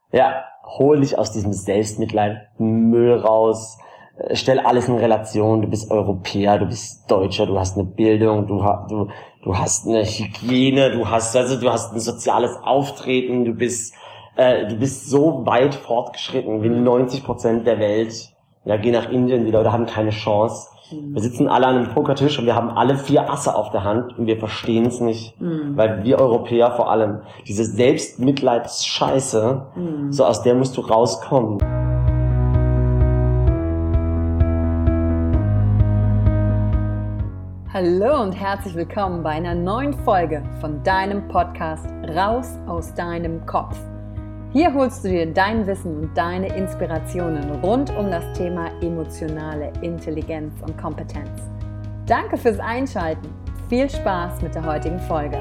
Ja, hol dich aus diesem Selbstmitleid-Müll raus. Stell alles in Relation. Du bist Europäer, du bist Deutscher, du hast eine Bildung, du hast eine Hygiene, du hast ein soziales Auftreten, du bist so weit fortgeschritten wie 90% der Welt. Ja, geh nach Indien, die Leute haben keine Chance. Wir sitzen alle an einem Pokertisch und wir haben alle 4 Asse auf der Hand und wir verstehen es nicht, weil wir Europäer vor allem diese Selbstmitleidsscheiße, so aus der musst du rauskommen. Hallo und herzlich willkommen bei einer neuen Folge von deinem Podcast Raus aus deinem Kopf. Hier holst du dir dein Wissen und deine Inspirationen rund um das Thema emotionale Intelligenz und Kompetenz. Danke fürs Einschalten. Viel Spaß mit der heutigen Folge.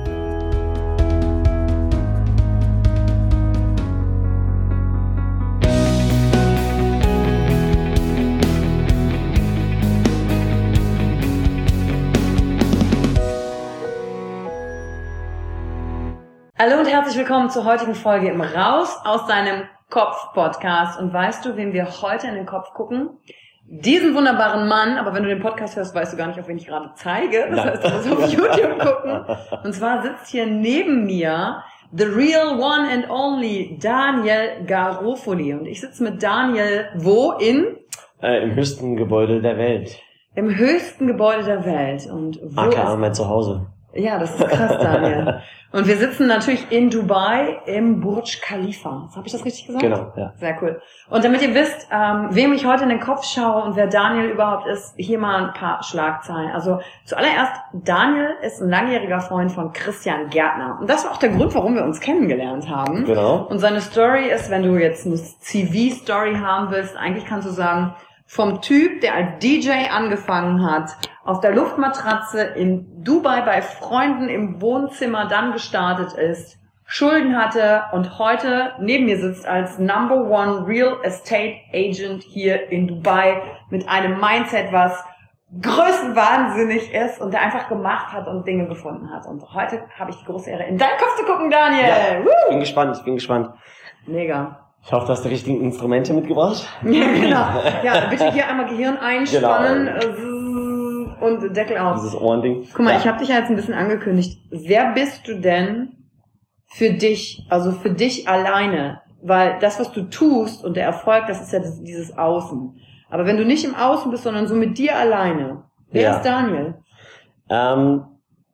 Hallo und herzlich willkommen zur heutigen Folge im Raus aus deinem Kopf Podcast. Und weißt du, wem wir heute in den Kopf gucken? Diesen wunderbaren Mann, aber wenn du den Podcast hörst, weißt du gar nicht, auf wen ich gerade zeige. Das heißt, du musst auf YouTube gucken. Und zwar sitzt hier neben mir the real one and only Daniel Garofoli. Und ich sitze mit Daniel wo? Im höchsten Gebäude der Welt. Im höchsten Gebäude der Welt. Und wo AKA mein Zuhause. Ja, das ist krass, Daniel. Und wir sitzen natürlich in Dubai im Burj Khalifa. Habe ich das richtig gesagt? Genau, ja. Sehr cool. Und damit ihr wisst, wem ich heute in den Kopf schaue und wer Daniel überhaupt ist, hier mal ein paar Schlagzeilen. Also zuallererst, Daniel ist ein langjähriger Freund von Christian Gärtner. Und das war auch der Grund, warum wir uns kennengelernt haben. Genau. Und seine Story ist, wenn du jetzt eine CV-Story haben willst, eigentlich kannst du sagen, vom Typ, der als DJ angefangen hat, auf der Luftmatratze in Dubai bei Freunden im Wohnzimmer dann gestartet ist, Schulden hatte und heute neben mir sitzt als Number One Real Estate Agent hier in Dubai mit einem Mindset, was größenwahnsinnig ist und der einfach gemacht hat und Dinge gefunden hat. Und heute habe ich die große Ehre, in deinen Kopf zu gucken, Daniel. Ja, ich bin gespannt. Mega. Ich hoffe, du hast die richtigen Instrumente mitgebracht. Ja, genau. Ja, bitte hier einmal Gehirn einspannen. Genau. Und Deckel auf. Dieses Ohrending. Guck mal, ich habe dich ja jetzt ein bisschen angekündigt. Wer bist du denn für dich, also für dich alleine? Weil das, was du tust und der Erfolg, das ist ja dieses Außen. Aber wenn du nicht im Außen bist, sondern so mit dir alleine, wer ist Daniel? Ein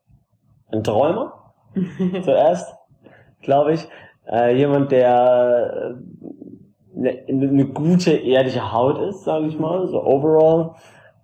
Träumer zuerst, glaube ich. Jemand, der eine gute, ehrliche Haut ist, sage ich mal, so overall.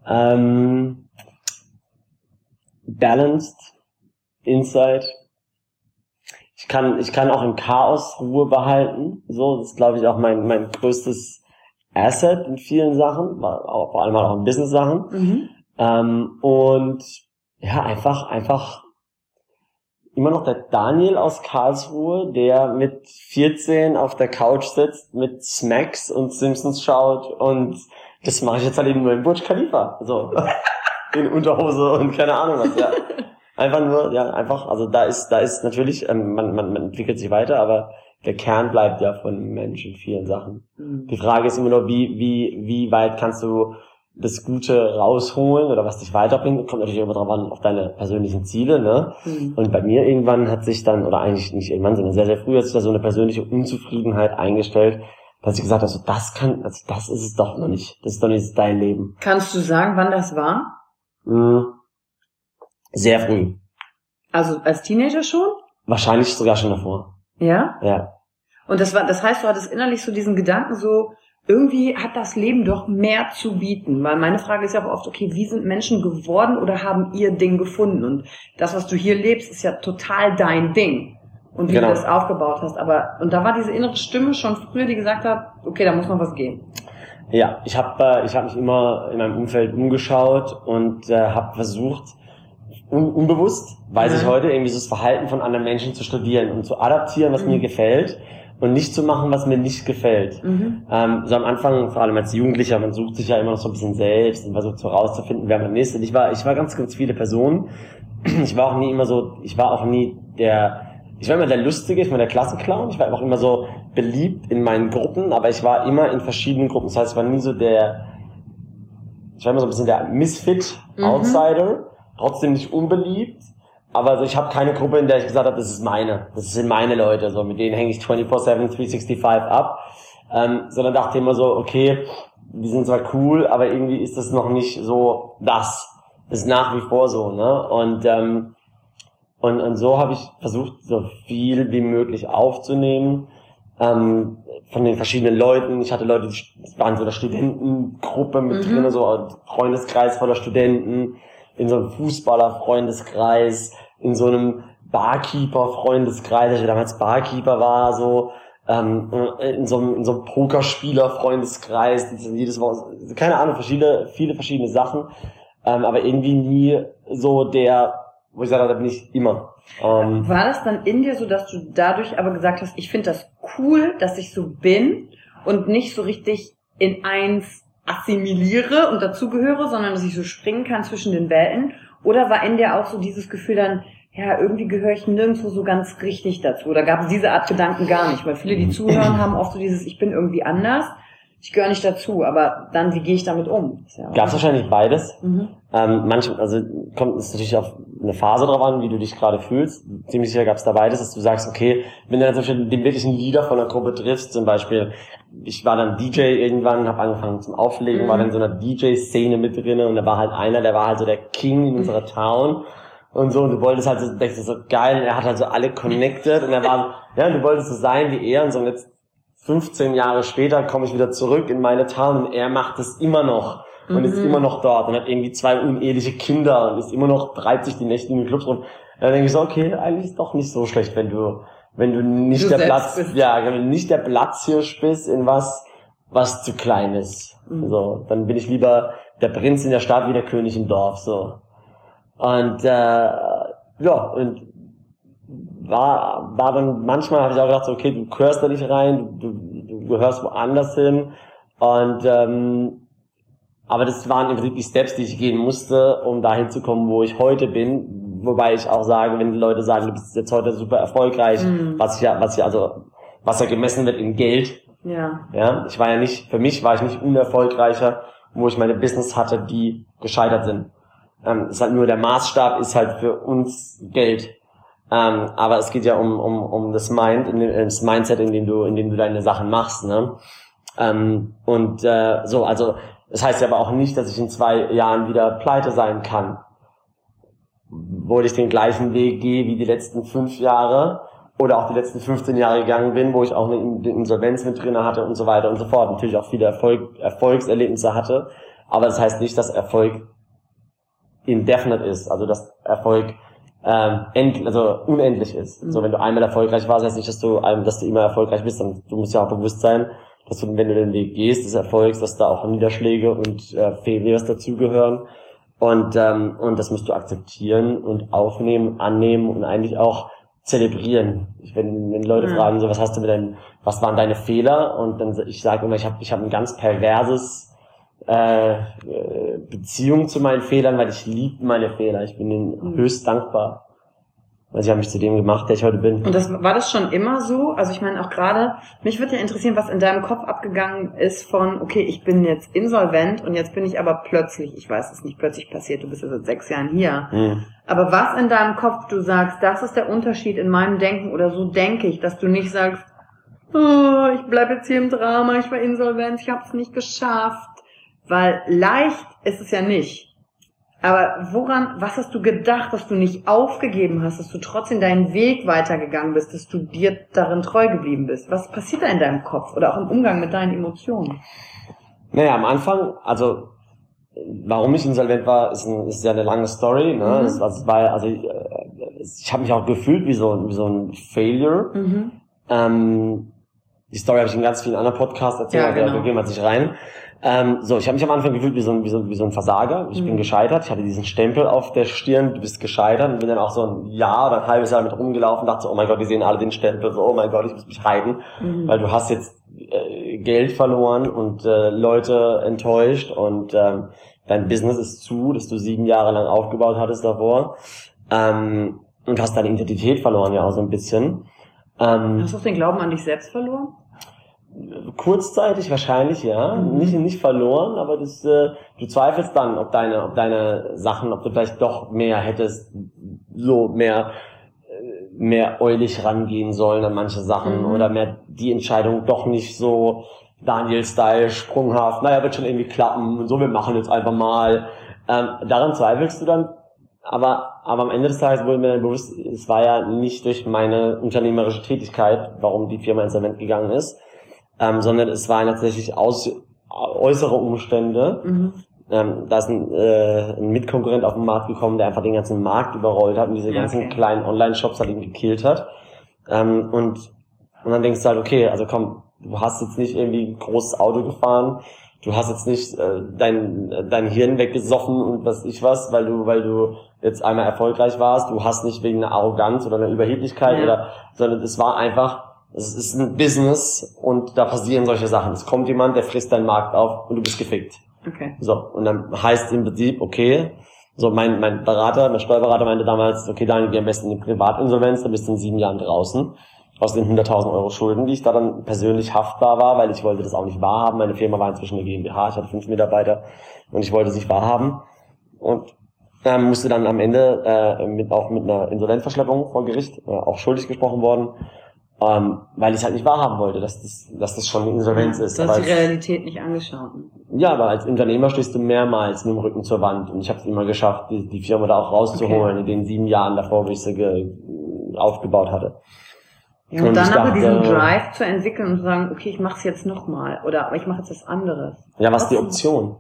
Balanced, inside. Ich kann auch im Chaos Ruhe behalten. So, das ist, glaube ich, auch mein größtes Asset in vielen Sachen, vor allem auch in Business-Sachen. Und ja, einfach immer noch der Daniel aus Karlsruhe, der mit 14 auf der Couch sitzt, mit Smacks und Simpsons schaut und das mache ich jetzt halt eben nur im Burj Khalifa. So. In Unterhose und keine Ahnung was, ja. Einfach nur, ja, also da ist natürlich, man entwickelt sich weiter, aber der Kern bleibt ja von Menschen in vielen Sachen. Die Frage ist immer nur, wie weit kannst du das Gute rausholen oder was dich weiterbringt, kommt natürlich immer drauf an, auf deine persönlichen Ziele, ne? Und bei mir irgendwann hat sich dann, oder eigentlich nicht irgendwann, sondern sehr, sehr früh hat sich da so eine persönliche Unzufriedenheit eingestellt, dass ich gesagt habe, so, das ist es doch noch nicht. Das ist doch nicht dein Leben. Kannst du sagen, wann das war? Sehr früh. Also als Teenager schon? Wahrscheinlich sogar schon davor. Ja? Ja. Und das heißt, du hattest innerlich so diesen Gedanken so, irgendwie hat das Leben doch mehr zu bieten. Weil meine Frage ist ja auch oft, okay, wie sind Menschen geworden oder haben ihr Ding gefunden? Und das, was du hier lebst, ist ja total dein Ding. Und wie du das aufgebaut hast. Und da war diese innere Stimme schon früher, die gesagt hat, okay, da muss noch was gehen. Ja, ich hab mich immer in meinem Umfeld umgeschaut und habe versucht, unbewusst, weiß ich heute, irgendwie so das Verhalten von anderen Menschen zu studieren und zu adaptieren, was mir gefällt und nicht zu machen, was mir nicht gefällt. So am Anfang, vor allem als Jugendlicher, man sucht sich ja immer noch so ein bisschen selbst und versucht so rauszufinden, wer man ist. Und ich war ganz, ganz viele Personen. Ich war auch nie der ich war immer der Lustige, ich war der Klassenclown, ich war auch immer so beliebt in meinen Gruppen, aber ich war immer in verschiedenen Gruppen. Das heißt, ich war nie so ich war immer so ein bisschen der Misfit, Outsider, trotzdem nicht unbeliebt, aber also ich habe keine Gruppe, in der ich gesagt habe, das sind meine Leute, so mit denen hänge ich 24/7, 365 ab, sondern dachte immer so, okay, die sind zwar cool, aber irgendwie ist das noch nicht so das ist nach wie vor so, ne? Und so habe ich versucht, so viel wie möglich aufzunehmen, von den verschiedenen Leuten. Ich hatte Leute, die waren so der Studentengruppe mit drin, so ein Freundeskreis voller Studenten, in so einem Fußballer-Freundeskreis, in so einem Barkeeper-Freundeskreis, als ich damals Barkeeper war, so, in so einem Pokerspieler-Freundeskreis, jedes Woche, keine Ahnung, viele verschiedene Sachen, aber irgendwie nie so wo ich sage, da bin ich immer. War das dann in dir so, dass du dadurch aber gesagt hast, ich finde das cool, dass ich so bin und nicht so richtig in eins assimiliere und dazugehöre, sondern dass ich so springen kann zwischen den Welten? Oder war in dir auch so dieses Gefühl dann, ja, irgendwie gehöre ich nirgendwo so ganz richtig dazu? Oder gab es diese Art Gedanken gar nicht? Weil viele, die zuhören, haben oft so dieses, ich bin irgendwie anders, ich gehöre nicht dazu, aber dann, wie gehe ich damit um? Ja, gab es wahrscheinlich beides. Also kommt es natürlich auf eine Phase drauf an, wie du dich gerade fühlst. Ziemlich sicher gab es da beides, dass du sagst, okay, wenn du dann zum Beispiel den wirklichen Leader von einer Gruppe triffst, zum Beispiel, ich war dann DJ irgendwann, habe angefangen zum Auflegen, war dann in so einer DJ-Szene mit drin und da war halt einer, der war halt so der King in unserer Town. Und so, und du wolltest halt so, denkst du so geil, und er hat halt so alle connected und du wolltest so sein wie er und so, und jetzt 15 Jahre später komme ich wieder zurück in meine Town und er macht es immer noch und ist immer noch dort und hat irgendwie 2 uneheliche Kinder und ist immer noch, treibt sich die Nächte in den Clubs rum. Dann denke ich so, okay, eigentlich ist doch nicht so schlecht, wenn du nicht der Platzhirsch bist in was zu klein ist. So, dann bin ich lieber der Prinz in der Stadt wie der König im Dorf, so. Und, und war dann, manchmal habe ich auch gedacht, so, okay, du gehörst da nicht rein, du gehörst woanders hin und aber das waren im Prinzip die Steps, die ich gehen musste, um dahin zu kommen, wo ich heute bin, wobei ich auch sage, wenn die Leute sagen, du bist jetzt heute super erfolgreich, was ja gemessen wird in Geld. Ja, für mich war ich nicht unerfolgreicher, wo ich meine Business hatte, die gescheitert sind. Ist halt nur der Maßstab ist halt für uns Geld. Aber es geht ja um das Mindset, in dem du deine Sachen machst, ne? Also, das heißt ja aber auch nicht, dass ich in 2 Jahren wieder pleite sein kann. Wo ich den gleichen Weg gehe wie die letzten 5 Jahre oder auch die letzten 15 Jahre gegangen bin, wo ich auch eine Insolvenz mit drin hatte und so weiter und so fort. Natürlich auch viele Erfolgserlebnisse hatte, aber das heißt nicht, dass Erfolg indefinite ist, also dass Erfolg unendlich ist. So, wenn du einmal erfolgreich warst, heißt nicht, dass du immer erfolgreich bist, dann du musst ja auch bewusst sein, dass du, wenn du den Weg gehst, des Erfolgs, dass da auch Niederschläge und Failures dazugehören und das musst du akzeptieren und aufnehmen, annehmen und eigentlich auch zelebrieren. Wenn Leute fragen, so, was waren deine Fehler? Und dann ich sage immer, ich habe ein ganz perverses Beziehung zu meinen Fehlern, weil ich liebe meine Fehler. Ich bin ihnen höchst dankbar. Also ich habe mich zu dem gemacht, der ich heute bin. Und war das schon immer so? Also ich meine auch gerade, mich würde ja interessieren, was in deinem Kopf abgegangen ist von, okay, ich bin jetzt insolvent und jetzt bin ich aber plötzlich, ich weiß, es ist nicht plötzlich passiert, du bist ja seit 6 Jahren hier. Aber was in deinem Kopf du sagst, das ist der Unterschied in meinem Denken oder so denke ich, dass du nicht sagst, oh, ich bleib jetzt hier im Drama, ich war insolvent, ich habe es nicht geschafft. Weil leicht ist es ja nicht. Aber was hast du gedacht, dass du nicht aufgegeben hast, dass du trotzdem deinen Weg weitergegangen bist, dass du dir darin treu geblieben bist? Was passiert da in deinem Kopf oder auch im Umgang mit deinen Emotionen? Naja, am Anfang, also warum ich insolvent war, ist ja eine lange Story. Ne? Ich habe mich auch gefühlt wie so ein Failure. Die Story habe ich in ganz vielen anderen Podcasts erzählt, da gehen wir nicht rein. Ich habe mich am Anfang gefühlt wie so ein Versager. Ich bin gescheitert. Ich hatte diesen Stempel auf der Stirn, du bist gescheitert, und bin dann auch so ein Jahr oder ein halbes Jahr mit rumgelaufen, dachte so, oh mein Gott, die sehen alle den Stempel, so, oh mein Gott, ich muss mich heiden, weil du hast jetzt Geld verloren und Leute enttäuscht und dein Business ist zu, das du 7 Jahre lang aufgebaut hattest davor. und hast deine Identität verloren ja auch so ein bisschen. Hast du auch den Glauben an dich selbst verloren? Kurzzeitig wahrscheinlich, ja. Nicht verloren, aber das, du zweifelst dann, ob deine Sachen, ob du vielleicht doch mehr hättest, so mehr eulig rangehen sollen an manche Sachen oder mehr die Entscheidung doch nicht so Daniel-Style, sprunghaft, naja, wird schon irgendwie klappen und so, wir machen jetzt einfach mal. Daran zweifelst du dann, aber am Ende des Tages wurde mir bewusst, es war ja nicht durch meine unternehmerische Tätigkeit, warum die Firma insolvent gegangen ist, sondern es waren tatsächlich äußere Umstände. Da ist ein Mitkonkurrent auf den Markt gekommen, der einfach den ganzen Markt überrollt hat und diese ganzen kleinen Online-Shops halt eben gekillt hat. Und dann denkst du halt, okay, also komm, du hast jetzt nicht irgendwie ein großes Auto gefahren, du hast jetzt nicht dein Hirn weggesoffen und was ich was, weil du jetzt einmal erfolgreich warst, du hast nicht wegen einer Arroganz oder einer Überheblichkeit sondern es war einfach, es ist ein Business und da passieren solche Sachen. Es kommt jemand, der frisst deinen Markt auf und du bist gefickt. Okay. So, und dann heißt im Prinzip, okay, so mein Steuerberater meinte damals, okay, Daniel, geh am besten in die Privatinsolvenz, dann bist du in 7 Jahren draußen. Aus den 100.000 Euro Schulden, die ich da dann persönlich haftbar war, weil ich wollte das auch nicht wahrhaben. Meine Firma war inzwischen eine GmbH, ich hatte 5 Mitarbeiter und ich wollte es nicht wahrhaben. Und musste dann am Ende auch mit einer Insolvenzverschleppung vor Gericht auch schuldig gesprochen worden, weil ich halt nicht wahrhaben wollte, dass das schon eine Insolvenz ist. Du hast die Realität nicht angeschaut. Ja, aber als Unternehmer stehst du mehrmals mit dem Rücken zur Wand und ich habe es immer geschafft, die Firma da auch rauszuholen in den 7 Jahren davor, wo ich sie aufgebaut hatte. Ja, und dann aber diesen Drive zu entwickeln und zu sagen, okay, ich mache es jetzt nochmal oder ich mache jetzt was anderes. Ja, was ist die Option?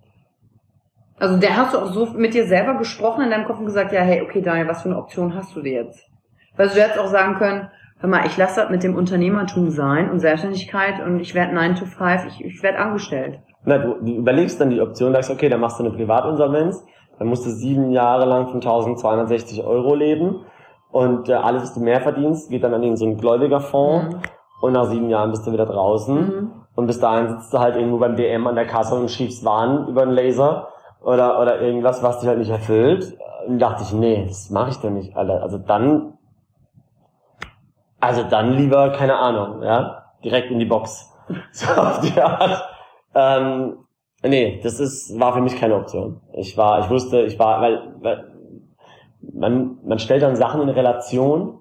Also der hast du auch so mit dir selber gesprochen in deinem Kopf und gesagt, ja, hey, okay, Daniel, was für eine Option hast du dir jetzt? Weil du hättest auch sagen können, hör mal, ich lasse das mit dem Unternehmertum sein und Selbstständigkeit und ich werde 9 to 5, ich werde angestellt. Na, du überlegst dann die Option, sagst, okay, dann machst du eine Privatinsolvenz, dann musst du 7 Jahre lang von 1.260 Euro leben und alles, was du mehr verdienst, geht dann in so einen Gläubigerfonds und nach 7 Jahren bist du wieder draußen und bis dahin sitzt du halt irgendwo beim DM an der Kasse und schiebst Waren über einen Laser oder irgendwas, was dich halt nicht erfüllt. Und dachte ich, nee, das mache ich doch nicht, Alter. Also dann lieber, keine Ahnung, ja, direkt in die Box. So auf die Art. Nee, war für mich keine Option. Weil man stellt dann Sachen in Relation.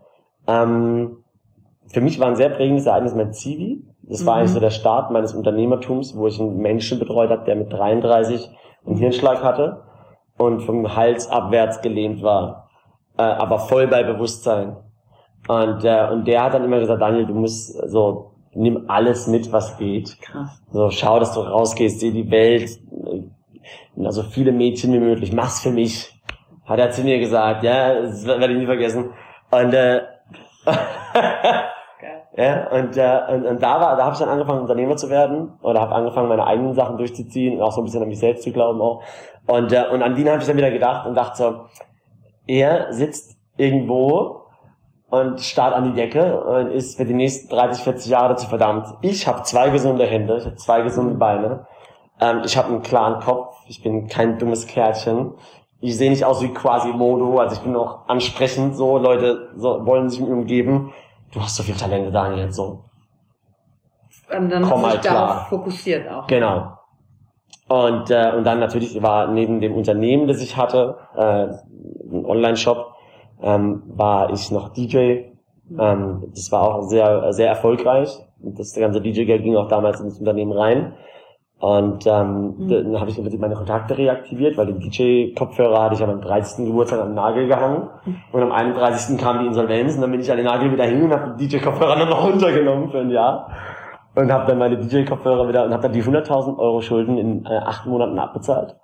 Für mich war ein sehr prägendes Ereignis mein Zivi. Das war eigentlich so der Start meines Unternehmertums, wo ich einen Menschen betreut habe, der mit 33 einen Hirnschlag hatte und vom Hals abwärts gelähmt war, aber voll bei Bewusstsein. Und der hat dann immer gesagt, Daniel, du musst nimm alles mit, was geht. Krass. So, schau, dass du rausgehst, sieh die Welt, so viele Mädchen wie möglich, mach's für mich. Hat er zu mir gesagt, ja, das werde ich nie vergessen. Und ja, und da habe ich dann angefangen, Unternehmer zu werden oder habe angefangen, meine eigenen Sachen durchzuziehen und auch so ein bisschen an mich selbst zu glauben auch. Und an die habe ich dann wieder gedacht und dachte so, er sitzt irgendwo und starrt an die Decke und ist für die nächsten 30, 40 Jahre dazu verdammt. Ich habe 2 gesunde Hände, ich habe 2 gesunde Beine, ich habe einen klaren Kopf, ich bin kein dummes Kerlchen. Ich sehe nicht aus wie Quasimodo, also ich bin auch ansprechend, so Leute wollen sich mit mir umgeben. Du hast so viel Talente, Daniel, so. Und dann komm hast du halt dich darauf klar. fokussiert auch. Genau. Und dann natürlich war neben dem Unternehmen, das ich hatte, ein Online-Shop, war ich noch DJ. Das war auch sehr, sehr erfolgreich. Und das ganze DJ-Geld ging auch damals ins Unternehmen rein. Und dann habe ich im Prinzip meine Kontakte reaktiviert, weil den DJ-Kopfhörer hatte ich an meinem 30. Geburtstag am Nagel gehangen. Und am 31. kam die Insolvenz und dann bin ich an den Nagel wieder hin und habe die DJ-Kopfhörer dann noch runtergenommen für ein Jahr. Und habe dann meine DJ-Kopfhörer wieder und habe dann die 100.000 Euro Schulden in 8 Monaten abbezahlt.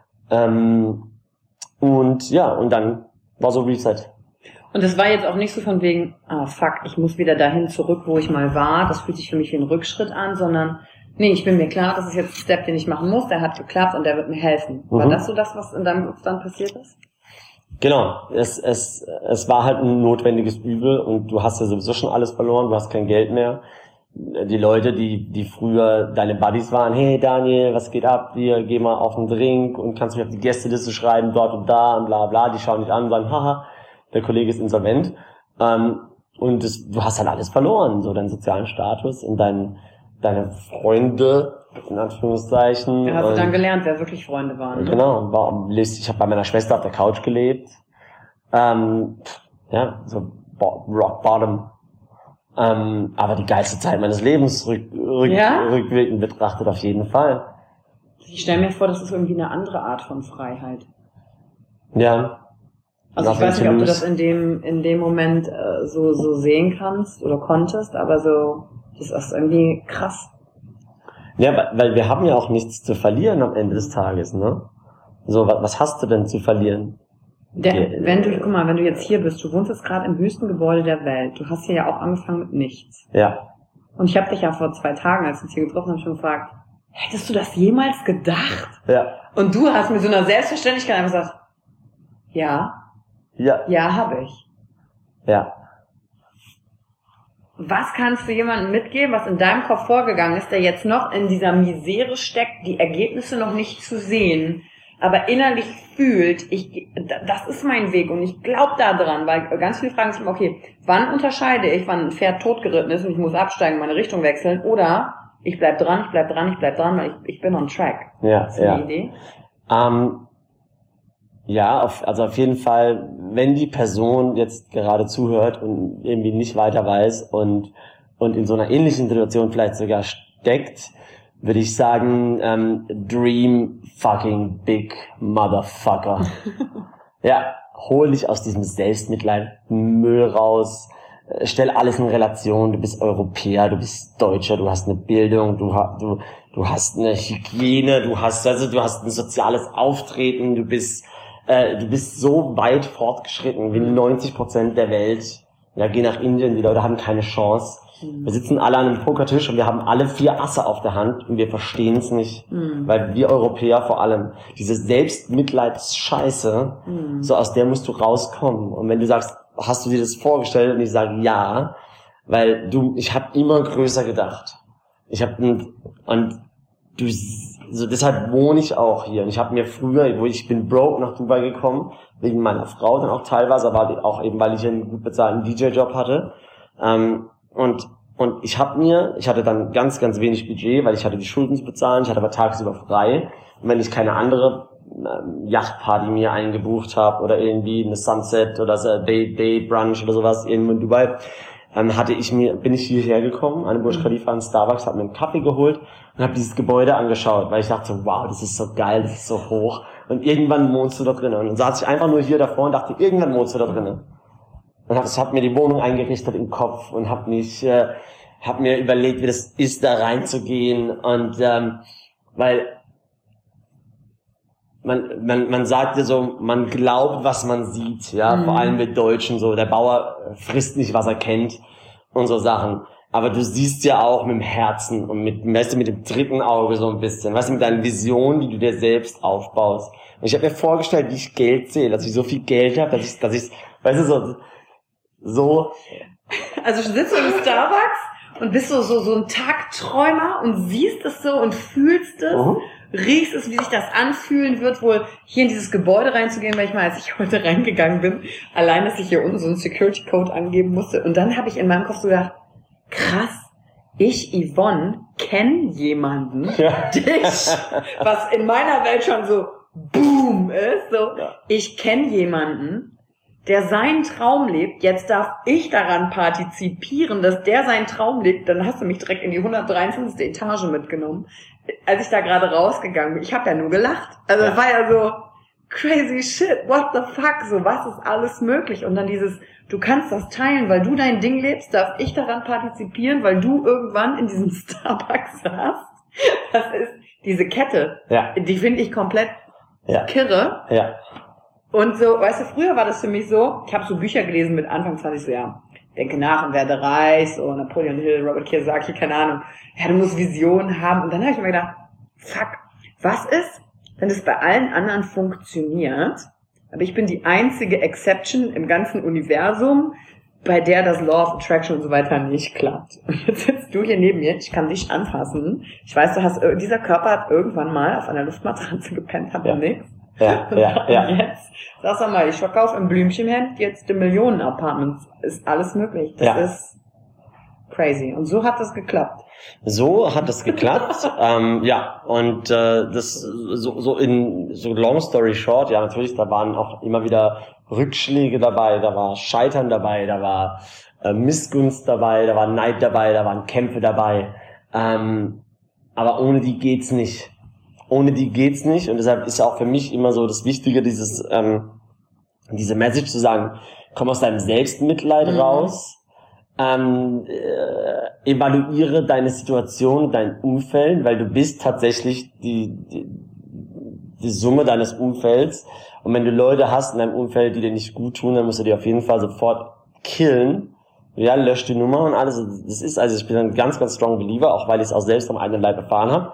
Und ja, und dann war so Reset. Und das war jetzt auch nicht so von wegen, fuck, ich muss wieder dahin zurück, wo ich mal war. Das fühlt sich für mich wie ein Rückschritt an, sondern nee, ich bin mir klar, das ist jetzt ein Step, den ich machen muss, der hat geklappt und der wird mir helfen. War das so das, was in deinem Kopf dann passiert ist? Genau, es war halt ein notwendiges Übel und du hast ja sowieso schon alles verloren, du hast kein Geld mehr. Die Leute, die früher deine Buddies waren, hey Daniel, was geht ab, wir gehen mal auf einen Drink und kannst mich auf die Gästeliste schreiben, dort und da und bla bla, die schauen dich an und sagen, haha, der Kollege ist insolvent. Und du hast halt alles verloren, so deinen sozialen Status und deine Freunde, in Anführungszeichen. Ja, hast du dann gelernt, wer wirklich Freunde waren. Ne? Genau, ich habe bei meiner Schwester auf der Couch gelebt. Ja, so rock bottom. Aber die geilste Zeit meines Lebens rückwirkend betrachtet auf jeden Fall. Ich stelle mir vor, das ist irgendwie eine andere Art von Freiheit. Ja. Also ich weiß nicht, ob du das in dem Moment so sehen kannst oder konntest, aber so, das ist irgendwie krass. Ja, weil wir haben ja auch nichts zu verlieren am Ende des Tages, ne? So, was hast du denn zu verlieren? Wenn du jetzt hier bist, du wohnst jetzt gerade im höchsten Gebäude der Welt, du hast hier ja auch angefangen mit nichts. Ja. Und ich habe dich ja vor 2 Tagen, als wir uns hier getroffen haben, schon gefragt, hättest du das jemals gedacht? Ja. Und du hast mit so einer Selbstverständlichkeit einfach gesagt, ja. Ja. Ja, habe ich. Ja. Was kannst du jemandem mitgeben, was in deinem Kopf vorgegangen ist, der jetzt noch in dieser Misere steckt, die Ergebnisse noch nicht zu sehen, aber innerlich fühlt, das ist mein Weg und ich glaube da dran, weil ganz viele fragen sich immer, okay, wann unterscheide ich, wann ein Pferd totgeritten ist und ich muss absteigen, meine Richtung wechseln, oder ich bleib dran, weil ich bin on track. Ja, das ist eine Idee. Ja, auf jeden Fall, wenn die Person jetzt gerade zuhört und irgendwie nicht weiter weiß und in so einer ähnlichen Situation vielleicht sogar steckt, würde ich sagen, dream fucking big motherfucker. Ja, hol dich aus diesem Selbstmitleid-Müll raus, stell alles in Relation, du bist Europäer, du bist Deutscher, du hast eine Bildung, du hast eine Hygiene, du hast ein soziales Auftreten, du bist so weit fortgeschritten wie 90% der Welt. Ja, geh nach Indien, die Leute haben keine Chance. Wir sitzen alle an einem Pokertisch und wir haben alle 4 Asse auf der Hand und wir verstehen es nicht. Weil wir Europäer vor allem, diese Selbstmitleidsscheiße, so aus der musst du rauskommen. Und wenn du sagst, hast du dir das vorgestellt? Und ich sage ja, weil ich habe immer größer gedacht. Deshalb wohne ich auch hier. Und ich habe mir früher, ich bin broke nach Dubai gekommen, wegen meiner Frau dann auch teilweise, aber auch eben, weil ich einen gut bezahlten DJ-Job hatte. Und ich hatte dann ganz, ganz wenig Budget, weil ich hatte die Schulden zu bezahlen, ich hatte aber tagsüber frei. Und wenn ich keine andere Yachtparty mir eingebucht habe oder irgendwie eine Sunset oder Day Brunch oder sowas irgendwo in Dubai, bin ich hierher gekommen, an den Burj Khalifa, an Starbucks, habe mir einen Kaffee geholt und habe dieses Gebäude angeschaut, weil ich dachte, wow, das ist so geil, das ist so hoch und irgendwann wohnst du da drinnen. Und dann saß ich einfach nur hier davor und dachte, irgendwann wohnst du da drinnen. Und hab mir die Wohnung eingerichtet im Kopf und hab mir überlegt, wie das ist, da reinzugehen und weil man sagt ja so, man glaubt, was man sieht, ja, vor allem mit Deutschen so, der Bauer frisst nicht, was er kennt und so Sachen. Aber du siehst ja auch mit dem Herzen und mit dem dritten Auge so ein bisschen, weißt du, mit deinen Visionen, die du dir selbst aufbaust. Und ich habe mir vorgestellt, wie ich Geld sehe, dass ich so viel Geld habe, dass ich, weißt du, so. Also du sitzt im Starbucks und bist so ein Tagträumer und siehst es so und fühlst es, riechst es, wie sich das anfühlen wird, wohl hier in dieses Gebäude reinzugehen, weil als ich heute reingegangen bin, allein, dass ich hier unten so einen Security Code angeben musste. Und dann habe ich in meinem Kopf so gedacht, krass, ich, Yvonne, kenne jemanden, was in meiner Welt schon so boom ist, so, ich kenne jemanden, der seinen Traum lebt, jetzt darf ich daran partizipieren, dass der seinen Traum lebt, dann hast du mich direkt in die 123. Etage mitgenommen. Als ich da gerade rausgegangen bin, ich habe ja nur gelacht. Also es war ja so, crazy shit, what the fuck, so was ist alles möglich? Und dann du kannst das teilen, weil du dein Ding lebst, darf ich daran partizipieren, weil du irgendwann in diesem Starbucks saßt. Das ist diese Kette, die finde ich komplett kirre. Ja. Und so, weißt du, früher war das für mich so, ich habe so Bücher gelesen mit Anfang 20 so, denke nach und werde reich, so Napoleon Hill, Robert Kiyosaki, keine Ahnung. Ja, du musst Visionen haben. Und dann habe ich mir gedacht, fuck, was ist, wenn es bei allen anderen funktioniert, aber ich bin die einzige Exception im ganzen Universum, bei der das Law of Attraction und so weiter nicht klappt. Und jetzt sitzt du hier neben mir, ich kann dich anfassen. Ich weiß, dieser Körper hat irgendwann mal auf einer Luftmatratze gepennt, hat nichts. Ja. Jetzt, sagst du mal, ich verkaufe im Blümchenhemd jetzt die Millionen-Apartments. Ist alles möglich. Das ist crazy. Und so hat das geklappt. So hat es geklappt. Und das so long story short, ja natürlich, da waren auch immer wieder Rückschläge dabei, da war Scheitern dabei, da war Missgunst dabei, da war Neid dabei, da waren Kämpfe dabei. Aber ohne die geht's nicht. Ohne die geht's nicht. Und deshalb ist ja auch für mich immer so das Wichtige, diese Message zu sagen, komm aus deinem Selbstmitleid raus, evaluiere deine Situation, dein Umfeld, weil du bist tatsächlich die Summe deines Umfelds. Und wenn du Leute hast in deinem Umfeld, die dir nicht gut tun, dann musst du die auf jeden Fall sofort killen. Ja, lösch die Nummer und alles. Das ist, also ich bin ein ganz, ganz strong Believer, auch weil ich es auch selbst am eigenen Leib erfahren habe.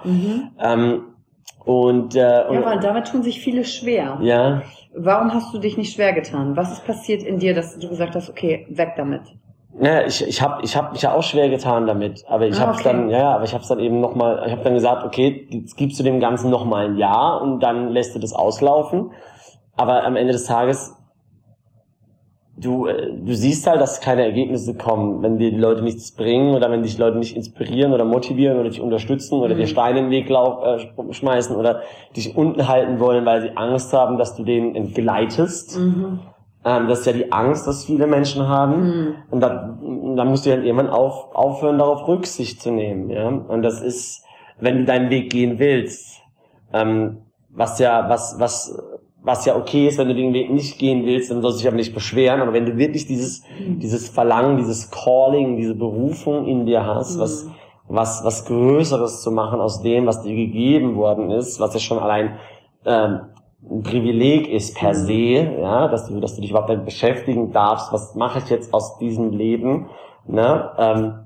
Weil damit tun sich viele schwer. Ja. Warum hast du dich nicht schwer getan? Was ist passiert in dir, dass du gesagt hast, okay, weg damit? Naja, ich hab mich ja auch schwer getan damit, aber ich hab's dann eben nochmal, ich habe dann gesagt, okay, jetzt gibst du dem Ganzen nochmal ein Jahr und dann lässt du das auslaufen. Aber am Ende des Tages, du siehst halt, dass keine Ergebnisse kommen, wenn dir die Leute nichts bringen oder wenn dich Leute nicht inspirieren oder motivieren oder dich unterstützen oder dir Steine in den Weg schmeißen oder dich unten halten wollen, weil sie Angst haben, dass du denen entgleitest. Das ist ja die Angst, dass viele Menschen haben. Und dann musst du dann irgendwann aufhören, darauf Rücksicht zu nehmen. Ja? Und das ist, wenn du deinen Weg gehen willst, was ja okay ist, wenn du den Weg nicht gehen willst, dann sollst du dich aber nicht beschweren. Aber wenn du wirklich dieses Verlangen, dieses Calling, diese Berufung in dir hast, was Größeres zu machen aus dem, was dir gegeben worden ist, was ja schon allein ein Privileg ist per se, ja, dass du dich überhaupt damit beschäftigen darfst, was mache ich jetzt aus diesem Leben, ne?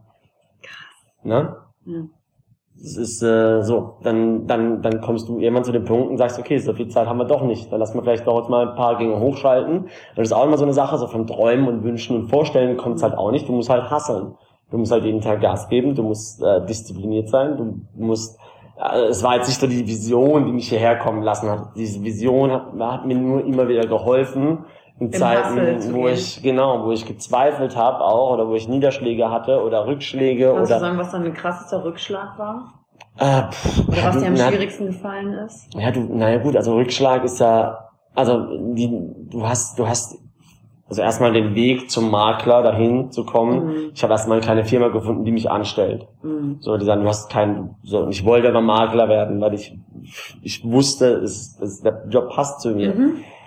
Das ist so, dann kommst du irgendwann zu dem Punkt und sagst, okay, so viel Zeit haben wir doch nicht, dann lassen wir vielleicht doch jetzt mal ein paar Gänge hochschalten. Und das ist auch immer so eine Sache, so von Träumen und Wünschen und Vorstellen kommt's halt auch nicht, du musst halt hustlen. Du musst halt jeden Tag Gas geben, du musst diszipliniert sein, du musst es war jetzt nicht so die Vision, die mich hierher kommen lassen hat. Diese Vision hat mir nur immer wieder geholfen in Zeiten, wo ich gezweifelt habe auch oder wo ich Niederschläge hatte oder Rückschläge. Kannst du sagen, was dein krassester Rückschlag war? Oder was dir am schwierigsten gefallen ist? Also Rückschlag ist ja, du hast also erstmal den Weg zum Makler dahin zu kommen. Ich habe erstmal keine Firma gefunden, die mich anstellt. So, die sagen, du hast und ich wollte aber Makler werden, weil ich wusste, der Job passt zu mir.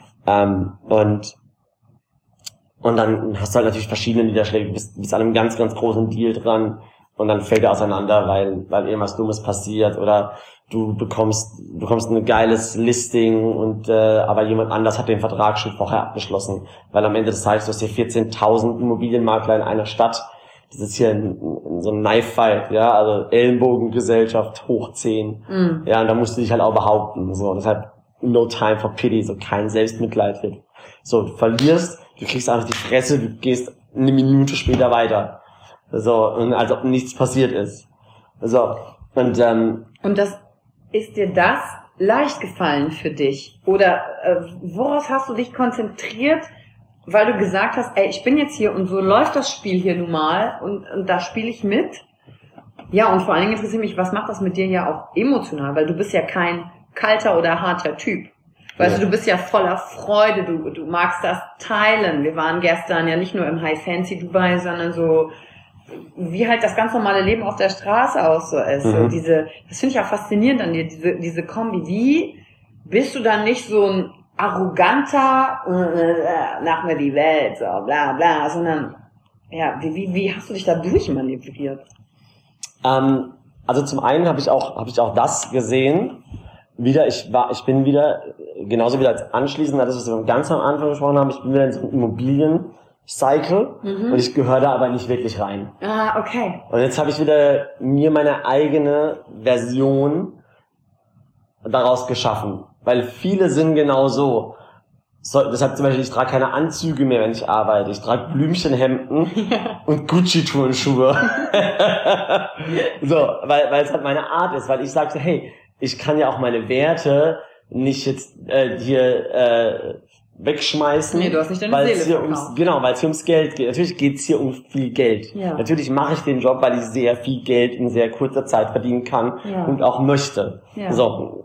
Und dann hast du halt natürlich verschiedene Niederschläge, du bist an einem ganz, ganz großen Deal dran und dann fällt er auseinander, weil irgendwas Dummes passiert oder du bekommst ein geiles Listing und aber jemand anders hat den Vertrag schon vorher abgeschlossen, weil am Ende des Tages du hast hier 14.000 Immobilienmakler in einer Stadt. Das ist hier in so ein Knife Fight, ja, also Ellenbogengesellschaft hoch 10. Ja, und da musst du dich halt auch behaupten, so, deshalb no time for pity, so kein Selbstmitleid hier. So, du verlierst, du kriegst einfach die Fresse, du gehst eine Minute später weiter. So, und als ob nichts passiert ist. So, und das ist dir das leicht gefallen für dich? Oder worauf hast du dich konzentriert, weil du gesagt hast, ey, ich bin jetzt hier und so läuft das Spiel hier nun mal und da spiele ich mit? Ja, und vor allen Dingen interessiert mich, was macht das mit dir ja auch emotional? Weil du bist ja kein kalter oder harter Typ. Weißt du, du bist ja voller Freude, du magst das teilen. Wir waren gestern ja nicht nur im High Fancy Dubai, sondern so, wie halt das ganz normale Leben auf der Straße auch so ist. So das finde ich auch faszinierend an dir, diese Kombi. Wie bist du dann nicht so ein arroganter, nach mir die Welt, so bla bla, sondern ja, wie hast du dich da durchmanövriert? Also zum einen habe ich auch das gesehen. Ich bin wieder, genauso wieder als anschließend, das, was wir ganz am Anfang gesprochen haben, ich bin wieder in so einem Immobilien-Cycle und ich gehöre da aber nicht wirklich rein. Ah, okay. Und jetzt habe ich wieder mir meine eigene Version daraus geschaffen, weil viele sind genau so. Deshalb zum Beispiel, ich trage keine Anzüge mehr, wenn ich arbeite. Ich trage Blümchenhemden und Gucci-Turnschuhe. So, weil es halt meine Art ist, weil ich sage so, hey, ich kann ja auch meine Werte nicht jetzt wegschmeißen. Nee, du hast nicht deine Seele verkauft. Weil es hier ums Geld geht. Natürlich geht's hier um viel Geld. Ja. Natürlich mache ich den Job, weil ich sehr viel Geld in sehr kurzer Zeit verdienen kann und auch möchte. Ja. So.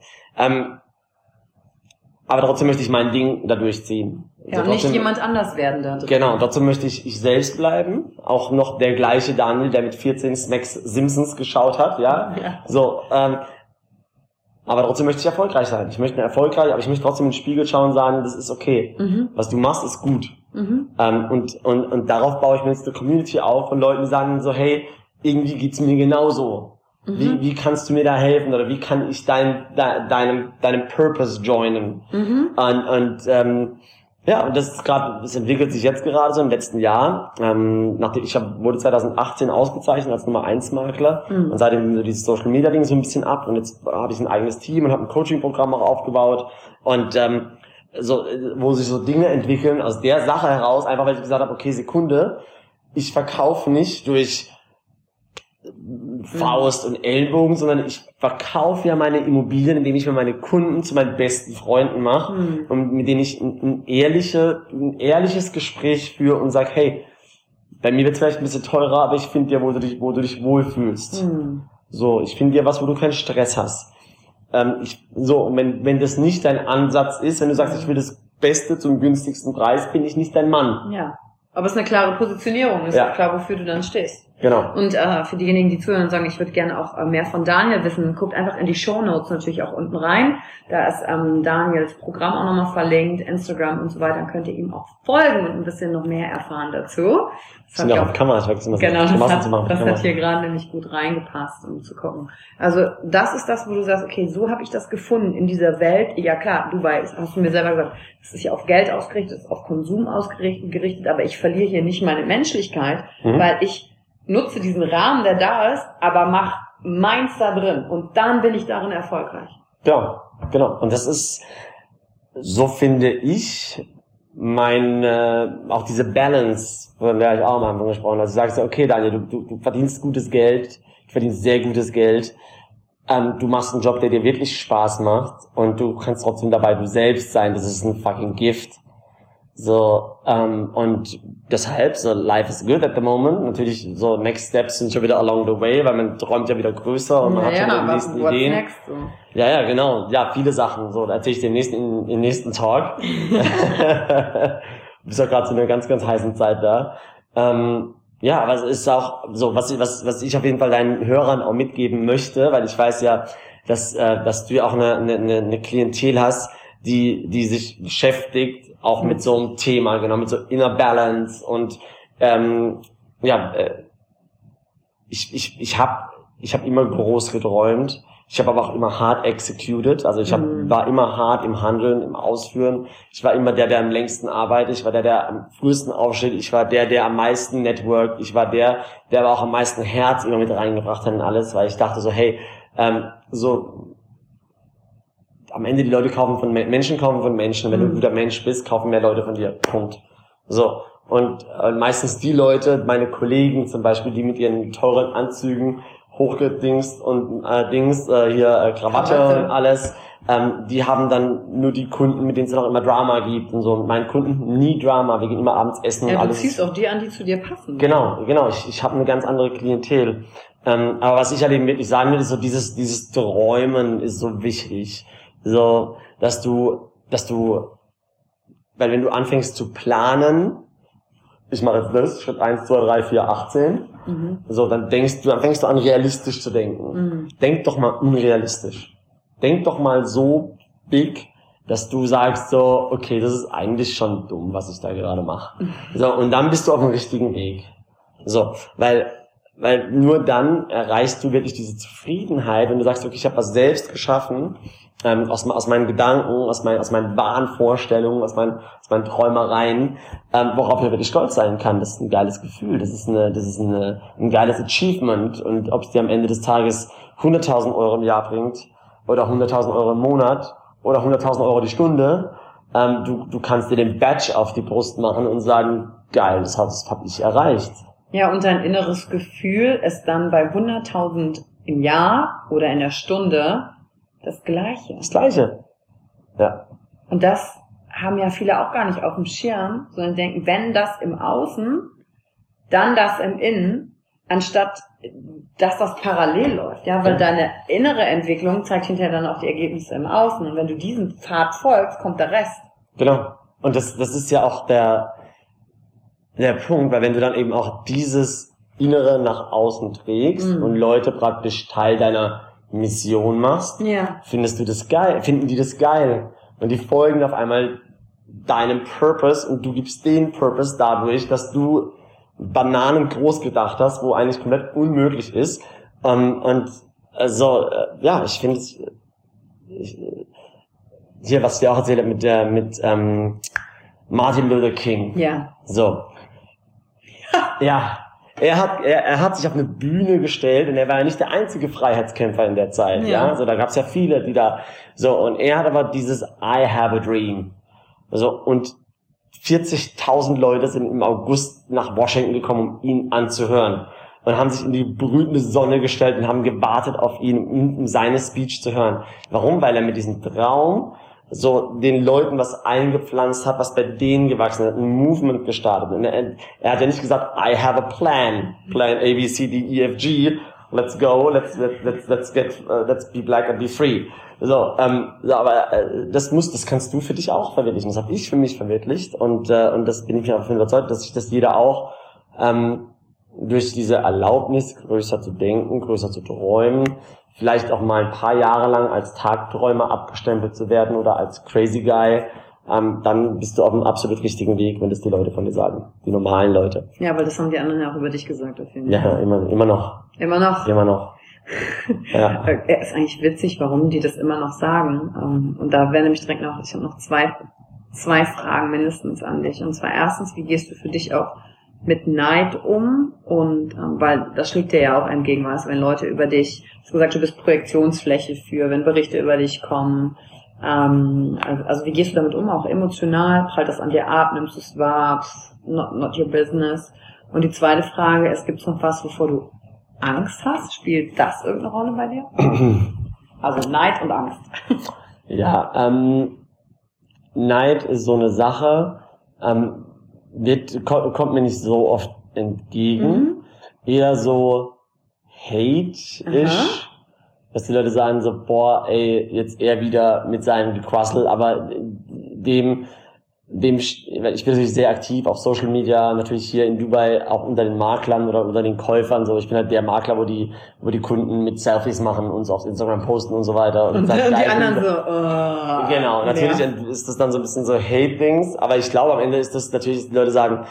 Aber trotzdem möchte ich mein Ding da durchziehen. Ja, also nicht jemand anders werden da drin. Genau, trotzdem möchte ich selbst bleiben. Auch noch der gleiche Daniel, der mit 14 Smacks Simpsons geschaut hat, ja. So, aber trotzdem möchte ich erfolgreich sein. Ich möchte aber ich möchte trotzdem in den Spiegel schauen und sagen, das ist okay. Was du machst, ist gut. Und darauf baue ich mir jetzt eine Community auf von Leuten, die sagen so, hey, irgendwie geht's mir genauso. Wie kannst du mir da helfen oder wie kann ich deinem Purpose joinen? Und das entwickelt sich jetzt gerade so im letzten Jahr. Wurde 2018 ausgezeichnet als Nummer 1 Makler und seitdem so dieses Social Media Ding so ein bisschen ab und jetzt habe ich ein eigenes Team und habe ein Coaching-Programm auch aufgebaut und wo sich so Dinge entwickeln aus der Sache heraus, einfach weil ich gesagt habe, okay, Sekunde, ich verkaufe nicht durch Faust und Ellbogen, sondern ich verkaufe ja meine Immobilien, indem ich mir meine Kunden zu meinen besten Freunden mache und mit denen ich ein ehrliches Gespräch führe und sage, hey, bei mir wird es vielleicht ein bisschen teurer, aber ich finde dir, wo du dich wohlfühlst. So, ich finde dir was, wo du keinen Stress hast. Und wenn das nicht dein Ansatz ist, wenn du sagst, ich will das Beste zum günstigsten Preis, bin ich nicht dein Mann. Ja, aber es ist eine klare Positionierung, ist auch klar, wofür du dann stehst. Genau. Und für diejenigen, die zuhören und sagen, ich würde gerne auch mehr von Daniel wissen, guckt einfach in die Shownotes natürlich auch unten rein. Da ist Daniels Programm auch nochmal verlinkt, Instagram und so weiter. Dann könnt ihr ihm auch folgen und ein bisschen noch mehr erfahren dazu. Das hat auf Kamera, ich weiß nicht, das hat hier gerade nämlich gut reingepasst, um zu gucken. Also das ist das, wo du sagst, okay, so habe ich das gefunden in dieser Welt. Ja klar, Dubai hast du mir selber gesagt, es ist ja auf Geld ausgerichtet, es ist auf Konsum ausgerichtet, aber ich verliere hier nicht meine Menschlichkeit, weil ich nutze diesen Rahmen, der da ist, aber mach meins da drin und dann bin ich darin erfolgreich. Ja, genau. Und das ist, so finde ich, auch diese Balance, von der ich auch am Anfang gesprochen habe. Also du sagst, okay, Daniel, du verdienst gutes Geld, du verdienst sehr gutes Geld, du machst einen Job, der dir wirklich Spaß macht und du kannst trotzdem dabei du selbst sein, das ist ein fucking Gift. So, und deshalb, so, life is good at the moment. Natürlich, so, next steps sind schon wieder along the way, weil man träumt ja wieder größer und man hat schon die nächsten Ideen. Next, so. Ja, genau. Ja, viele Sachen. So, da erzähle ich dir im nächsten Talk. Du bist ja gerade zu einer ganz, ganz heißen Zeit da. Aber es ist auch so, was ich auf jeden Fall deinen Hörern auch mitgeben möchte, weil ich weiß ja, dass du ja auch eine Klientel hast, die sich beschäftigt, auch mit so einem Thema, genau, mit so Inner Balance und ich habe immer groß geträumt, ich habe aber auch immer hart executed, also war immer hart im Handeln, im Ausführen, ich war immer der am längsten arbeitet, ich war der am frühesten aufsteht, ich war der am meisten networked, ich war der aber auch am meisten Herz immer mit reingebracht hat in alles, weil ich dachte so, hey, am Ende die Leute kaufen von Menschen. Wenn du ein guter Mensch bist, kaufen mehr Leute von dir. Punkt. So. Und meistens die Leute, meine Kollegen zum Beispiel, die mit ihren teuren Anzügen hochgedingst und Krawatte und alles, die haben dann nur die Kunden, mit denen es auch immer Drama gibt und so. Und meinen Kunden nie Drama. Wir gehen immer abends essen und alles. Du ziehst auch die an, die zu dir passen. Genau. Ich habe eine ganz andere Klientel. Aber was ich halt eben wirklich sagen will, ist so dieses Träumen ist so wichtig. So, dass du, weil wenn du anfängst zu planen, ich mache jetzt das, Schritt 1, 2, 3, 4, 18, so, dann fängst du an realistisch zu denken. Denk doch mal unrealistisch. Denk doch mal so big, dass du sagst so, okay, das ist eigentlich schon dumm, was ich da gerade mache. So, und dann bist du auf dem richtigen Weg. So, weil nur dann erreichst du wirklich diese Zufriedenheit, wenn du sagst, okay, ich habe was selbst geschaffen, aus meinen Gedanken, aus meinen wahren Vorstellungen, aus meinen Träumereien, worauf ich wirklich stolz sein kann. Das ist ein geiles Gefühl, das ist ein geiles Achievement. Und ob es dir am Ende des Tages 100.000 Euro im Jahr bringt oder 100.000 Euro im Monat oder 100.000 Euro die Stunde, du kannst dir den Badge auf die Brust machen und sagen, geil, das hab ich erreicht. Ja, und dein inneres Gefühl ist dann bei 100.000 im Jahr oder in der Stunde das Gleiche. Das Gleiche. Ja. Und das haben ja viele auch gar nicht auf dem Schirm, sondern denken, wenn das im Außen, dann das im Innen, anstatt dass das parallel läuft. Ja, weil deine innere Entwicklung zeigt hinterher dann auch die Ergebnisse im Außen. Und wenn du diesen Pfad folgst, kommt der Rest. Genau. Und das ist ja auch der Punkt, weil wenn du dann eben auch dieses Innere nach außen trägst und Leute praktisch Teil deiner Mission machst, finden die das geil. Und die folgen auf einmal deinem Purpose und du gibst den Purpose dadurch, dass du Bananen groß gedacht hast, wo eigentlich komplett unmöglich ist. Ich finde es hier, was wir auch erzählt haben mit Martin Luther King. Ja. So. Ja. Er hat sich auf eine Bühne gestellt und er war ja nicht der einzige Freiheitskämpfer in der Zeit, ja. Also da gab's ja viele, die da, so, und er hat aber dieses I have a dream. So, und 40.000 Leute sind im August nach Washington gekommen, um ihn anzuhören. Und haben sich in die brütende Sonne gestellt und haben gewartet auf ihn, um seine Speech zu hören. Warum? Weil er mit diesem Traum so den Leuten was eingepflanzt hat, was bei denen gewachsen hat, ein Movement gestartet. Und er hat ja nicht gesagt, I have a plan A, B, C, D, E, F, G, let's go, let's be black and be free. Aber das kannst du für dich auch verwirklichen. Das habe ich für mich verwirklicht und das bin ich mir davon überzeugt, dass sich das jeder auch durch diese Erlaubnis, größer zu denken, größer zu träumen, vielleicht auch mal ein paar Jahre lang als Tagträumer abgestempelt zu werden oder als Crazy Guy, dann bist du auf einem absolut richtigen Weg, wenn das die Leute von dir sagen. Die normalen Leute. Ja, weil das haben die anderen ja auch über dich gesagt, auf jeden Fall. Ja, immer noch. Immer noch? Immer noch. Ja. Ist eigentlich witzig, warum die das immer noch sagen. Und da wäre nämlich direkt noch, ich habe noch zwei Fragen mindestens an dich. Und zwar erstens, wie gehst du für dich auch mit Neid um? Und weil das schlägt dir ja auch entgegen, weißt, wenn Leute über dich, du hast gesagt, du bist Projektionsfläche wenn Berichte über dich kommen. Also wie gehst du damit um, auch emotional? Prallt das an dir ab? Nimmst du es wahr? Not your business. Und die zweite Frage, es gibt noch was, wovor du Angst hast? Spielt das irgendeine Rolle bei dir? Also Neid und Angst. Ja, Neid ist so eine Sache, kommt mir nicht so oft entgegen. Eher so Hate-ish. Dass die Leute sagen so, boah, ey, jetzt eher wieder mit seinem Gequassel, aber ich bin natürlich sehr aktiv auf Social Media, natürlich hier in Dubai auch unter den Maklern oder unter den Käufern, so, ich bin halt der Makler, wo die Kunden mit Selfies machen, uns auf Instagram posten und so weiter. Und die anderen so, genau, natürlich ist das dann so ein bisschen so Hate-Things, aber ich glaube, am Ende ist das natürlich, die Leute sagen,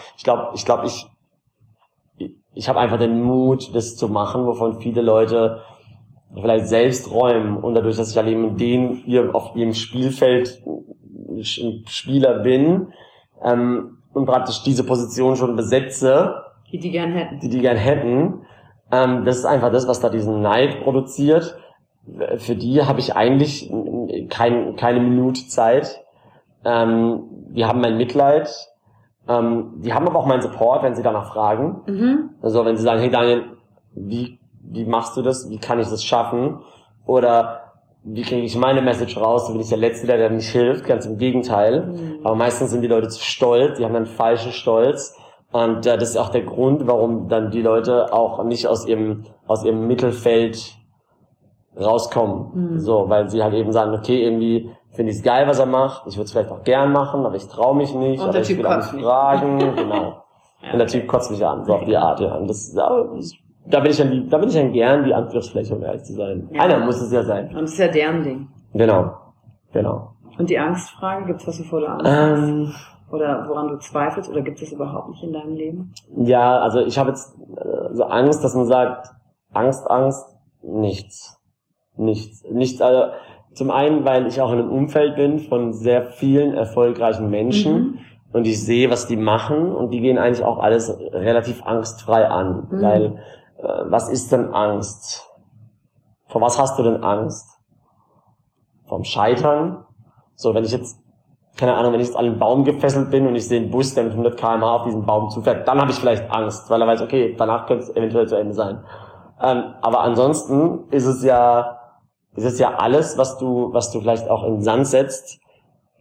ich habe einfach den Mut, das zu machen, wovon viele Leute vielleicht selbst träumen, und dadurch, dass ich halt eben auf ihrem Spielfeld Spieler bin und praktisch diese Position schon besetze, die gern hätten, das ist einfach das, was da diesen Neid produziert. Für die habe ich eigentlich keine Minute Zeit. Die haben mein Mitleid, die haben aber auch meinen Support, wenn sie danach fragen. Also wenn sie sagen, hey Daniel, wie machst du das? Wie kann ich das schaffen? Oder wie kriege ich meine Message raus? Da bin ich der Letzte, der nicht hilft. Ganz im Gegenteil. Aber meistens sind die Leute zu stolz. Die haben dann falschen Stolz. Und das ist auch der Grund, warum dann die Leute auch nicht aus ihrem Mittelfeld rauskommen. So, weil sie halt eben sagen, okay, irgendwie finde ich es geil, was er macht. Ich würde es vielleicht auch gern machen, aber ich traue mich nicht. Und der Typ kotzt mich fragen. Genau. Und der Typ kotzt mich an. So auf die Art, ja. Und da bin ich dann gern die Angriffsfläche, um ehrlich zu sein. Ja. Einer muss es ja sein. Und es ist ja deren Ding. Genau. Und die Angstfrage, gibt's was, wovor du Angst hast? Oder woran du zweifelst? Oder gibt es überhaupt nicht in deinem Leben? Ja, also ich habe jetzt so Angst, dass man sagt, Angst, nichts. Also zum einen, weil ich auch in einem Umfeld bin von sehr vielen erfolgreichen Menschen. Und ich sehe, was die machen, und die gehen eigentlich auch alles relativ angstfrei an. Weil was ist denn Angst? Vor was hast du denn Angst? Vom Scheitern? So, wenn ich jetzt an einen Baum gefesselt bin und ich sehe einen Bus, der mit 100 km/h auf diesen Baum zufährt, dann habe ich vielleicht Angst, weil er weiß, okay, danach könnte es eventuell zu Ende sein. Aber ansonsten ist es ja alles, was du vielleicht auch in den Sand setzt,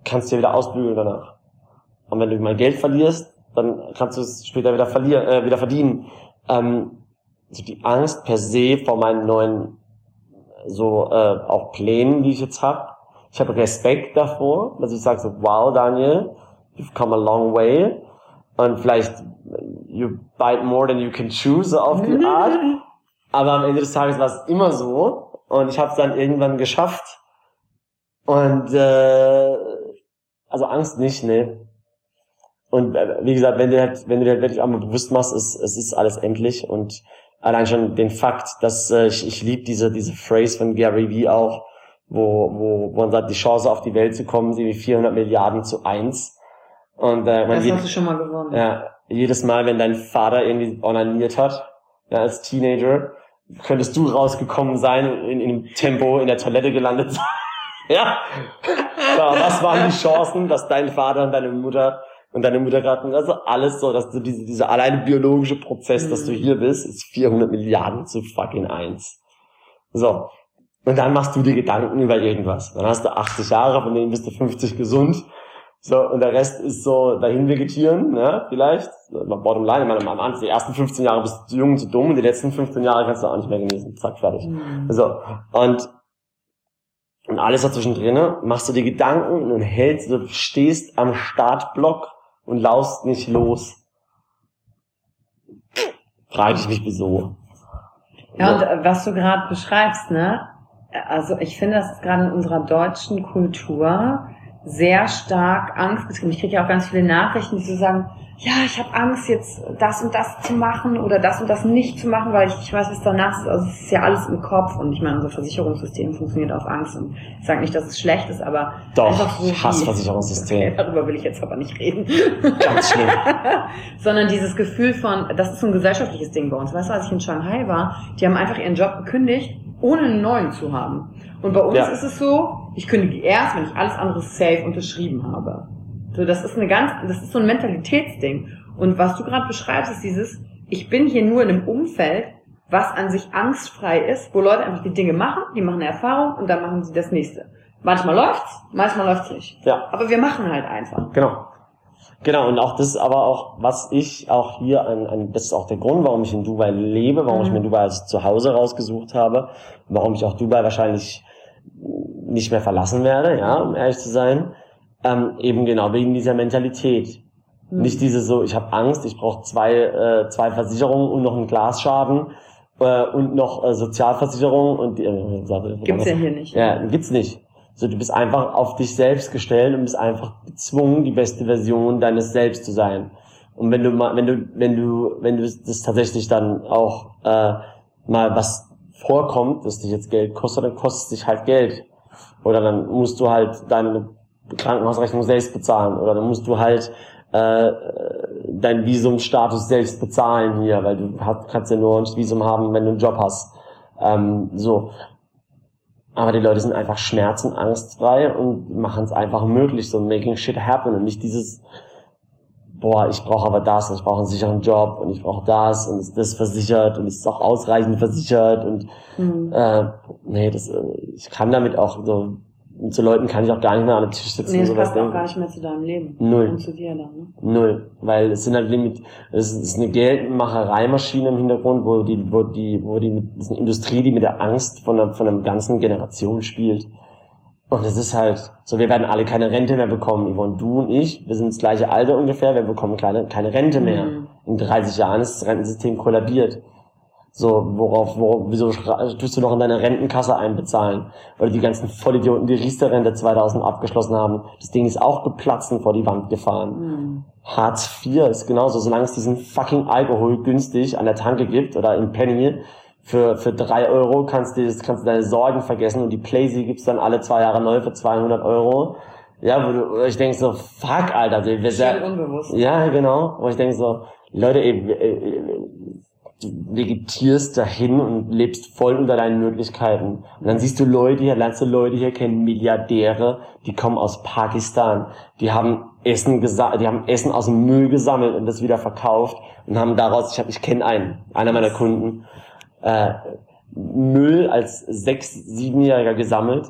kannst du ja wieder ausbügeln danach. Und wenn du mal Geld verlierst, dann kannst du es später wieder verdienen. Also die Angst per se vor meinen neuen auch Plänen, die ich jetzt habe. Ich habe Respekt davor, dass ich sage so, wow, Daniel, you've come a long way. Und vielleicht you bite more than you can chew, so auf die Art. Aber am Ende des Tages war es immer so. Und ich habe es dann irgendwann geschafft. Und also Angst nicht, ne. Und wie gesagt, wenn du dir wirklich einmal bewusst machst, es ist alles endlich. Und allein schon den Fakt, dass ich liebe diese Phrase von Gary Vee auch, wo man sagt, die Chance auf die Welt zu kommen, sind wie 400 Milliarden zu 1. Und das hast du schon mal gewonnen. Ja, jedes Mal, wenn dein Vater irgendwie onaniert hat, ja, als Teenager, könntest du rausgekommen sein und in Tempo in der Toilette gelandet sein. Ja. So, was waren die Chancen, dass dein Vater und deine Mutter gerade, also alles so, dass du dieser alleine biologische Prozess, dass du hier bist, ist 400 Milliarden zu fucking 1. So. Und dann machst du dir Gedanken über irgendwas. Dann hast du 80 Jahre, von denen bist du 50 gesund. So, und der Rest ist so dahin vegetieren, ne, vielleicht. Bottom line, am Anfang, die ersten 15 Jahre bist du zu jung, zu dumm, und die letzten 15 Jahre kannst du auch nicht mehr genießen. Zack, fertig. So. Und alles dazwischen drin, machst du dir Gedanken und du stehst am Startblock und laufst nicht los. Frage ich mich, wieso. Ja, und was du gerade beschreibst, ne? Also ich finde, das ist gerade in unserer deutschen Kultur sehr stark angstgetrieben. Ich kriege ja auch ganz viele Nachrichten, die so sagen, ja, ich habe Angst, jetzt das und das zu machen oder das und das nicht zu machen, weil ich weiß, was danach ist. Also es ist ja alles im Kopf und ich meine, unser Versicherungssystem funktioniert auf Angst und ich sage nicht, dass es schlecht ist, aber doch, einfach so ich hasse Versicherungssystem. Okay, darüber will ich jetzt aber nicht reden. Ganz schlimm. Sondern dieses Gefühl von, das ist so ein gesellschaftliches Ding bei uns. Weißt du, als ich in Shanghai war, die haben einfach ihren Job gekündigt, ohne einen neuen zu haben. Und bei uns ist es so, ich kündige erst, wenn ich alles andere safe unterschrieben habe. So, das ist so ein Mentalitätsding. Und was du gerade beschreibst, ist dieses, ich bin hier nur in einem Umfeld, was an sich angstfrei ist, wo Leute einfach die Dinge machen, die machen eine Erfahrung und dann machen sie das nächste. Manchmal läuft's, manchmal läuft's nicht. Ja. Aber wir machen halt einfach. Genau, und auch das ist aber auch, was ich auch hier das ist auch der Grund, warum ich in Dubai lebe, warum ich mir Dubai als Zuhause rausgesucht habe, warum ich auch Dubai wahrscheinlich nicht mehr verlassen werde, ja, um ehrlich zu sein, eben genau wegen dieser Mentalität. Nicht diese so, ich habe Angst, ich brauche zwei Versicherungen und noch einen Glasschaden und noch Sozialversicherung und gibt's ja hier nicht. Ja, gibt's nicht. So, du bist einfach auf dich selbst gestellt und bist einfach gezwungen, die beste Version deines Selbst zu sein. Und wenn du das tatsächlich dann auch mal was vorkommt, dass dich jetzt Geld kostet, dann kostet es dich halt Geld. Oder dann musst du halt deine Krankenhausrechnung selbst bezahlen. Oder dann musst du halt deinen Visumstatus selbst bezahlen hier, weil du kannst ja nur ein Visum haben, wenn du einen Job hast. So. Aber die Leute sind einfach schmerz- und angstfrei und machen es einfach möglich, so making shit happen und nicht dieses, ich brauche aber das und ich brauche einen sicheren Job und ich brauche das und ist das versichert und ist auch ausreichend versichert und ich kann damit auch so, mit so Leuten kann ich auch gar nicht mehr an den Tisch sitzen. Nee, das passt auch gar nicht mehr zu deinem Leben. Null. Und zu dir dann, ne? Null. Weil es sind halt es ist eine Geldmachereimaschine im Hintergrund, das ist eine Industrie, die mit der Angst von einer ganzen Generation spielt. Und es ist halt, so, wir werden alle keine Rente mehr bekommen. Yvonne, du und ich, wir sind das gleiche Alter ungefähr, wir bekommen keine Rente mehr. In 30 Jahren ist das Rentensystem kollabiert. So, wieso tust du noch in deine Rentenkasse einbezahlen? Oder die ganzen Vollidioten, die Riester-Rente 2000 abgeschlossen haben. Das Ding ist auch geplatzt und vor die Wand gefahren. Hartz IV ist genauso, solange es diesen fucking Alkohol günstig an der Tanke gibt oder im Penny, für 3 Euro kannst du deine Sorgen vergessen und die Playsee gibt's dann alle 2 Jahre neu für 200 Euro. Ja, ich denk so, fuck, Alter. Sehr unbewusst. Ja, genau. Wo ich denk so, Leute, du vegetierst dahin und lebst voll unter deinen Möglichkeiten. Und dann lernst du Leute hier kennen, Milliardäre, die kommen aus Pakistan. Die haben Essen aus dem Müll gesammelt und das wieder verkauft und haben daraus, ich kenne einer meiner Kunden, Müll als 6-, 7-Jähriger gesammelt,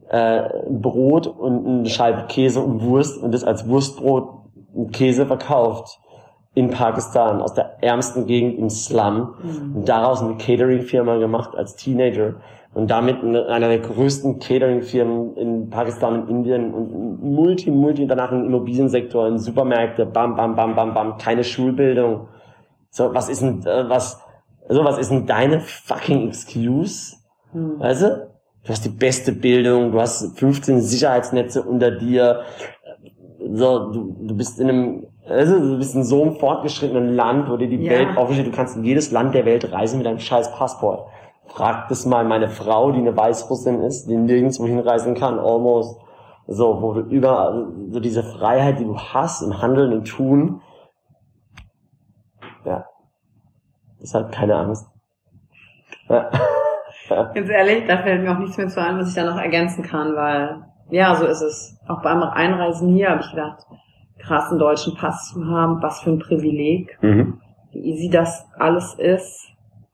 Brot und eine Scheibe Käse und Wurst und das als Wurstbrot und Käse verkauft in Pakistan, aus der ärmsten Gegend im Slum, und daraus eine Catering-Firma gemacht als Teenager und damit einer der größten Catering-Firmen in Pakistan und Indien und multi danach im Immobiliensektor, in Supermärkte, bam, keine Schulbildung. So, was ist denn deine fucking Excuse? Weißt du? Du hast die beste Bildung, du hast 15 Sicherheitsnetze unter dir, so, du bist du bist in so einem fortgeschrittenen Land, wo dir die Welt aufsteht, du kannst in jedes Land der Welt reisen mit deinem scheiß Passport. Frag das mal meine Frau, die eine Weißrussin ist, die nirgendwo hinreisen kann, almost. So, wo du überall, so diese Freiheit, die du hast im Handeln, im Tun, ja. Deshalb keine Angst. Ja. Ganz ehrlich, da fällt mir auch nichts mehr zu ein, was ich da noch ergänzen kann, weil, ja, so ist es. Auch beim Einreisen hier habe ich gedacht, krass, einen deutschen Pass zu haben, was für ein Privileg, wie easy das alles ist.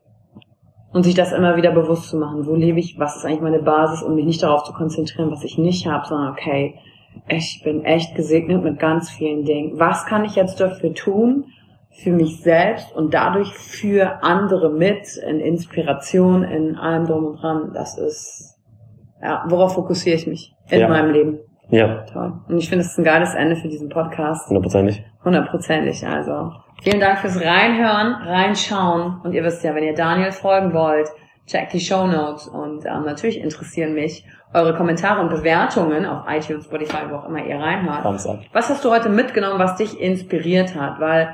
Und sich das immer wieder bewusst zu machen, wo lebe ich, was ist eigentlich meine Basis, und mich nicht darauf zu konzentrieren, was ich nicht habe, sondern okay, ich bin echt gesegnet mit ganz vielen Dingen. Was kann ich jetzt dafür tun? Für mich selbst und dadurch für andere mit, in Inspiration, in allem drum und dran. Das ist, ja, worauf fokussiere ich mich in meinem Leben? Ja. Toll. Und ich finde, es ist ein geiles Ende für diesen Podcast. 100%. 100%. Also, vielen Dank fürs Reinhören, Reinschauen. Und ihr wisst ja, wenn ihr Daniel folgen wollt, checkt die Shownotes. Und natürlich interessieren mich eure Kommentare und Bewertungen auf iTunes, Spotify, wo auch immer ihr reinhört. Was hast du heute mitgenommen, was dich inspiriert hat? Weil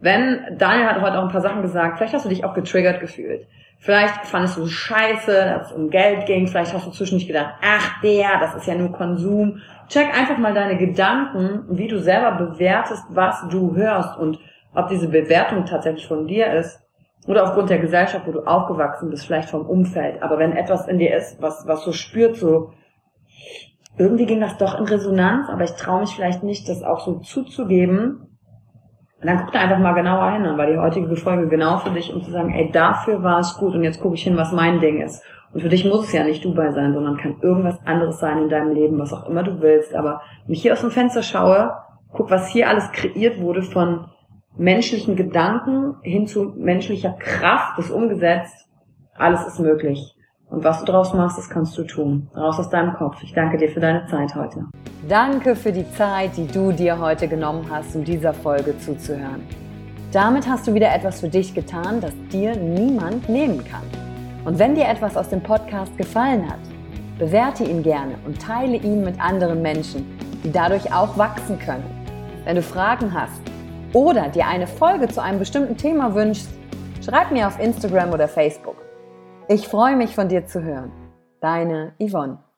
Daniel hat heute auch ein paar Sachen gesagt, vielleicht hast du dich auch getriggert gefühlt. Vielleicht fandest du scheiße, dass es um Geld ging, vielleicht hast du zwischendurch gedacht, das ist ja nur Konsum. Check einfach mal deine Gedanken, wie du selber bewertest, was du hörst und ob diese Bewertung tatsächlich von dir ist oder aufgrund der Gesellschaft, wo du aufgewachsen bist, vielleicht vom Umfeld. Aber wenn etwas in dir ist, was so spürt, so irgendwie ging das doch in Resonanz, aber ich traue mich vielleicht nicht, das auch so zuzugeben, und dann guck da einfach mal genauer hin, dann war die heutige Folge genau für dich, um zu sagen, dafür war es gut und jetzt gucke ich hin, was mein Ding ist. Und für dich muss es ja nicht Dubai sein, sondern kann irgendwas anderes sein in deinem Leben, was auch immer du willst. Aber wenn ich hier aus dem Fenster schaue, guck, was hier alles kreiert wurde von menschlichen Gedanken hin zu menschlicher Kraft, das umgesetzt, alles ist möglich. Und was du draus machst, das kannst du tun. Raus aus deinem Kopf. Ich danke dir für deine Zeit heute. Danke für die Zeit, die du dir heute genommen hast, um dieser Folge zuzuhören. Damit hast du wieder etwas für dich getan, das dir niemand nehmen kann. Und wenn dir etwas aus dem Podcast gefallen hat, bewerte ihn gerne und teile ihn mit anderen Menschen, die dadurch auch wachsen können. Wenn du Fragen hast oder dir eine Folge zu einem bestimmten Thema wünschst, schreib mir auf Instagram oder Facebook. Ich freue mich, von dir zu hören. Deine Yvonne.